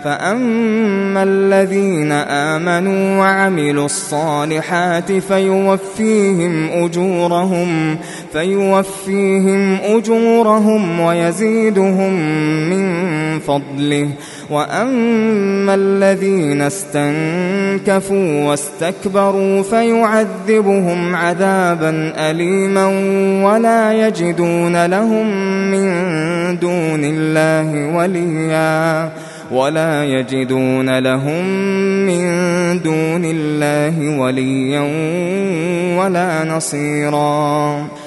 فأما الذين آمنوا وعملوا الصالحات فيوفيهم أجورهم ويزيدهم من فضله. وأما الذين استنكفوا واستكبروا فيعذبهم عذابا أليما ولا يجدون لهم من دون الله وليا ولا نصيرا.